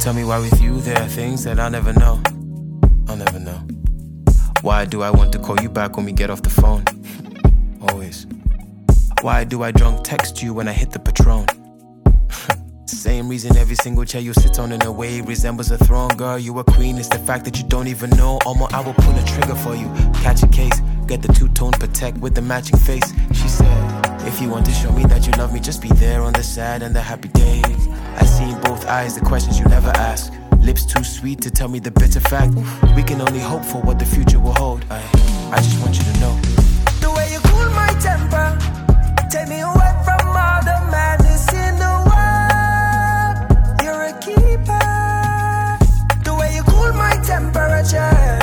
Tell me why with you there are things that I'll never know. I'll never know. Why do I want to call you back when we get off the phone? Always. Why do I drunk text you when I hit the Patron? Same reason every single chair you sit on in a way resembles a throne. Girl, you a queen, it's the fact that you don't even know. Almost I will pull a trigger for you, catch a case, get the two-tone Protect with the matching face. She said, if you want to show me that you love me, just be there on the sad and the happy days. I see in both eyes the questions you never ask. Lips too sweet to tell me the bitter fact. We can only hope for what the future will hold. I just want you to know. The way you cool my temper, take me away from all the madness in the world. You're a keeper. The way you cool my temperature.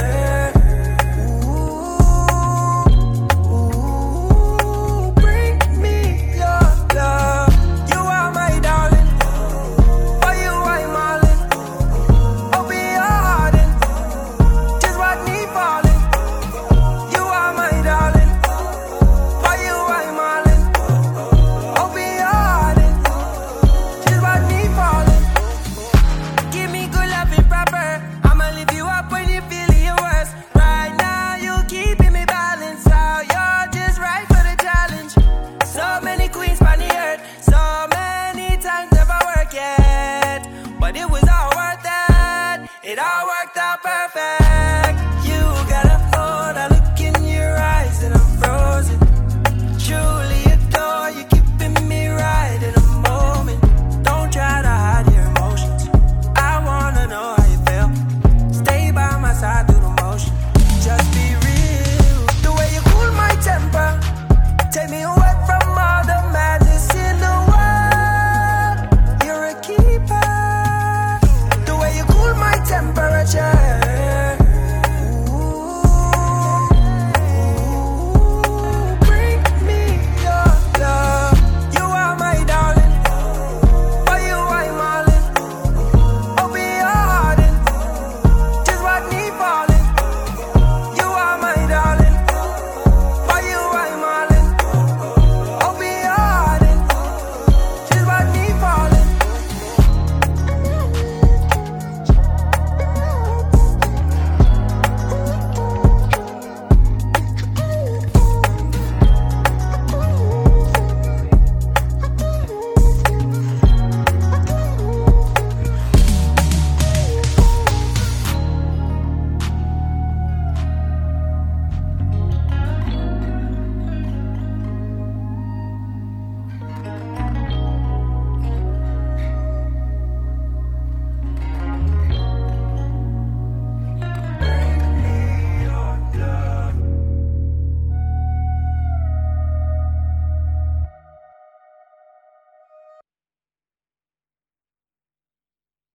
Ooh, bring me your love. You are my darling. For you I'm all in. Open your heart in. Just watch me falling. You are my darling. For you I'm all in. Open your heart in. Just watch me falling. Give me good loving proper. I'ma lift you up when you feeling your worst. Right now you keeping me balanced out. You're just right for the challenge. So many queens on the earth. So many times never work yet. But it was all worth it. It all worked out perfect.